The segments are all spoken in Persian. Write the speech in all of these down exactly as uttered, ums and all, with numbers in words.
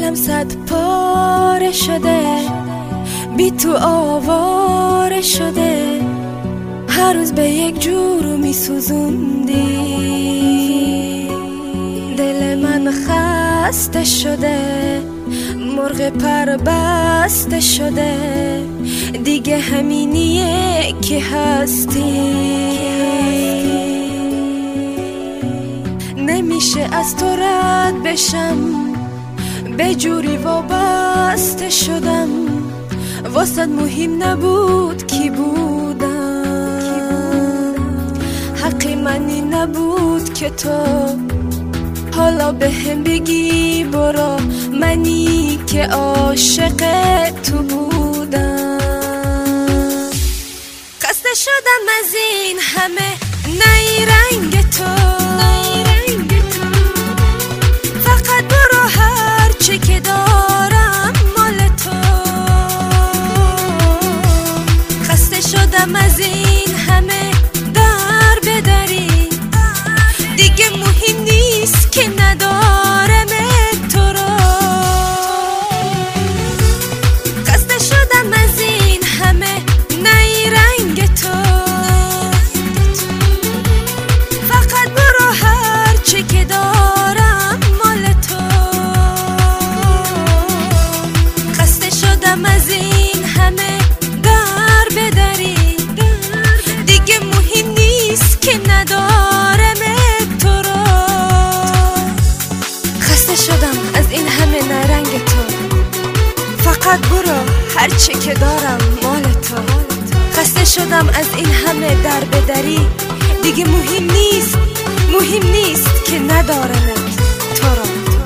دلم صد پاره شده، بی تو آواره شده، هر روز به یک جورو می سوزوندی. دل من خسته شده، مرغ پر بسته شده، دیگه همینیه که هستی. نمیشه از تو رد بشم، به جوری وابسته شدم، واسد مهم نبود کی بودم، حقی منی نبود که تو حالا به هم بگی برو، منی که عاشق تو بودم. خسته شدم از این همه نیرنگ تو، فقط برو هر چی که دارم مال تو. خسته شدم از این همه در بدری، دیگه مهم نیست که ندارم تو رو. خسته شدم از این همه نیرنگ تو، فقط برو هر چی که دارم مال تو. خسته شدم از این همه در بدری، دیگه مهم نیست که ندارم تو رو. خسته شدم از این همه نرنگ تو، فقط برو هر چی که دارم مال تو. خسته شدم از این همه در بدری، دیگه مهم نیست مهم نیست که ندارم تو رو.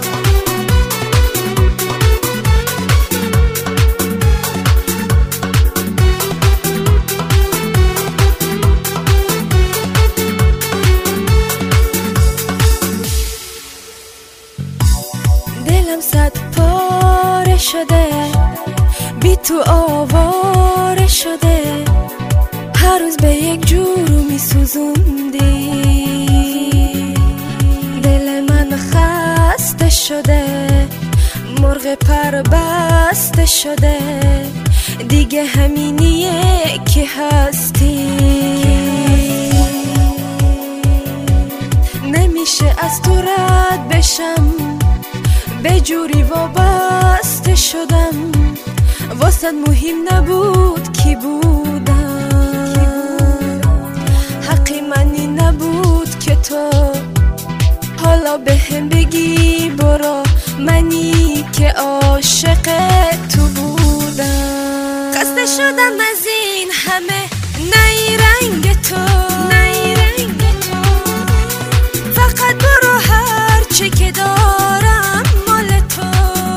دلم صد پاره شده، بی تو آواره شده، هر روز به یک جورو می سوزوندی. دل من خسته شده، مرغ پر بسته شده، دیگه همینیه که هستی. نمیشه از تو رد بشم، به جوری وابسته شدم، واسد مهم نبود کی بودم، حقی منی نبود که تو حالا به هم بگی برو، منی که عاشق تو بودم. خسته شدم از این همه نیرنگ تو، فقط برو هر چی که دارم مال تو.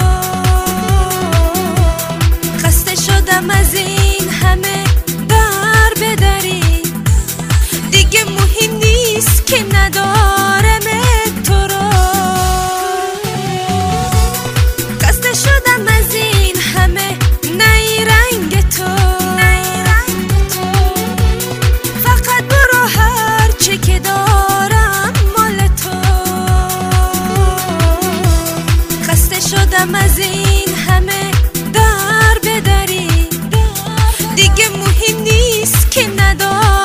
خسته شدم از این همه در بدری، دیگه مهم نیست که ندارم تو رو. خسته شدم از این همه نیرنگ تو، فقط برو هر چی که دارم مال تو. خسته شدم از این همه در بدری، دیگه مهم نیست که ندارم